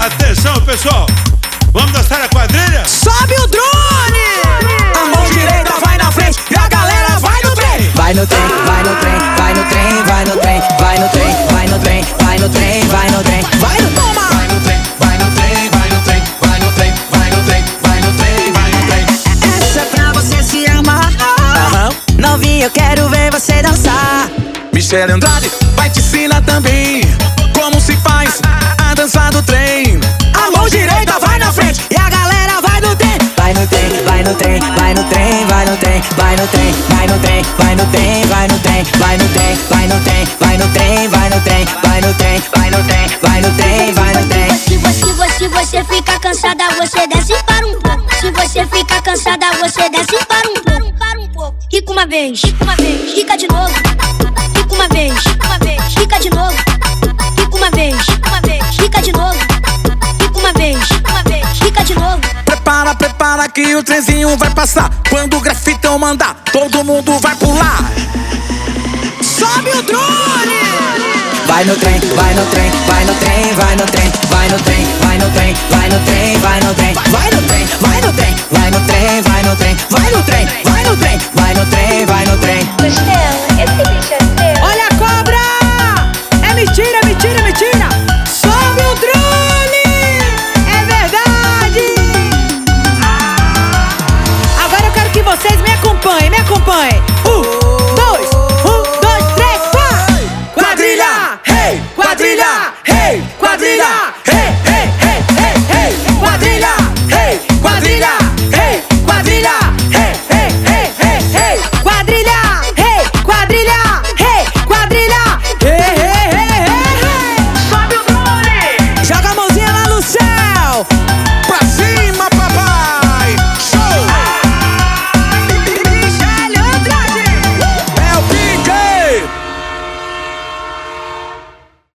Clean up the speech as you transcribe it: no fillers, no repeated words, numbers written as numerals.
Atenção, pessoal, vamos dançar a quadrilha? Sobe o drone! A mão direita vai na frente e a galera vai no trem. Vai no trem, vai no trem, vai no trem, vai no trem, vai no trem, vai no trem, vai no trem, vai no trem, vai no toma! Vai no trem, vai no trem, vai no trem, vai no trem, vai no trem, vai no trem, vai no trem. Essa é pra você se amar. Novinho, eu quero ver você dançar. Michele Andrade vai te ensinar também como se faz a dança do trem. A mão direita vai na frente E a galera vai no trem. Vai no trem, vai no trem, vai no trem, vai no trem, vai no trem, vai no trem, vai no trem, vai no trem, vai no trem, vai no trem, vai no trem, vai no trem, vai no trem, vai no trem, vai no trem, vai no trem. Se você ficar cansada, você desce para um pouco. Se você ficar cansada, você desce para um pouco. Rica uma vez, rica de novo. Rica uma vez, rica de novo. Rica uma vez, rica de novo. Rica uma vez, rica de novo. Prepara, prepara que o trenzinho vai passar. Quando o grafitão mandar, todo mundo vai pular. Sobe o drone! Vai no trem, vai no trem, vai no trem, vai no trem, vai no trem, vai no trem, vai no trem, vai no trem, vai no trem, vai no trem, vai no trem, vai no trem, vai no trem, vai no trem, vai no trem, vai no trem. Costela, esse bicho é seu. Olha a cobra! É mentira, mentira, mentira! Sobe o drone! É verdade! Agora eu quero que vocês me acompanhem, me acompanhem.